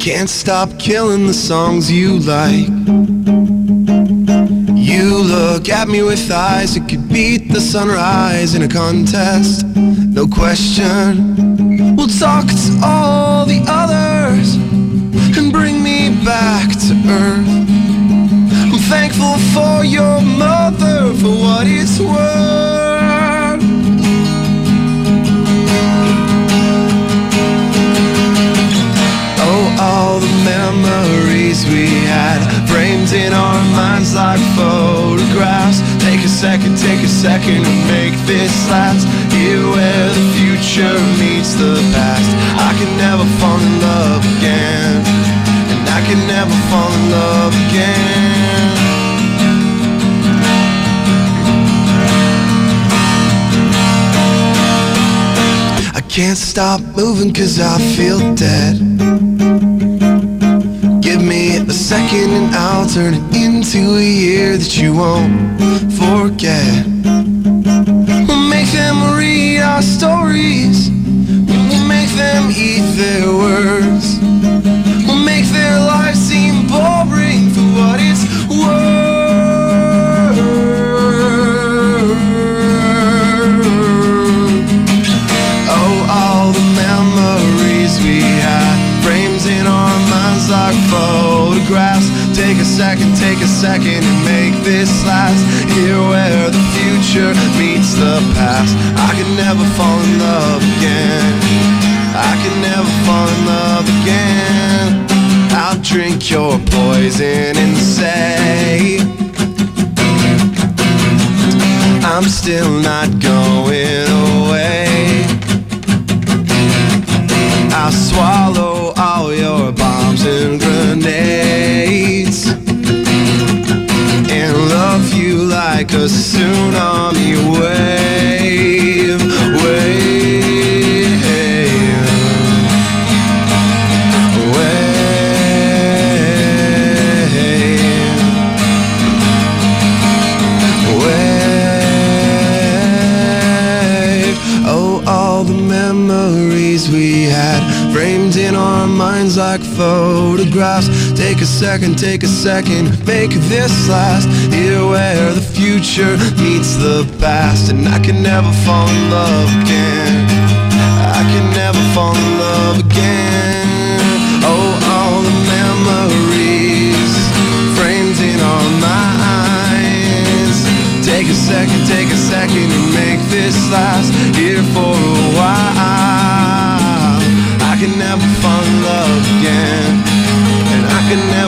Can't stop killing the songs you like. You look at me with eyes that could beat the sunrise in a contest. No question. We'll talk to all the others and bring me back to earth. I'm thankful for your mother for what it's worth. Oh, all the memories we had, framed in our minds like photographs. Take a second to make this last. Here where the future meets the past. I can never fall in love again, and I can never fall in love again. I can't stop moving 'cause I feel dead. Give me a second and I'll turn it into a year that you won't forget. We'll make them read our stories, we'll make them eat their words. We'll make their lives seem boring for what it's worth. Oh, all the memories we had, frames in our minds like photographs. Take a second and make this last. Here where the future meets the past. I can never fall in love again, I can never fall in love again. I'll drink your poison and say I'm still not going away. I'll swallow all your bombs and grenades and love you like a tsunami wave, wave, wave, wave. Oh, all the memories we had, framed in our minds like photographs. Take a second, make this last. Here where the future meets the past. And I can never fall in love again, I can never fall in love again. Oh, all the memories framed in our minds. Take a second and make this last. Here for a while. I can never fall in love again, and I can never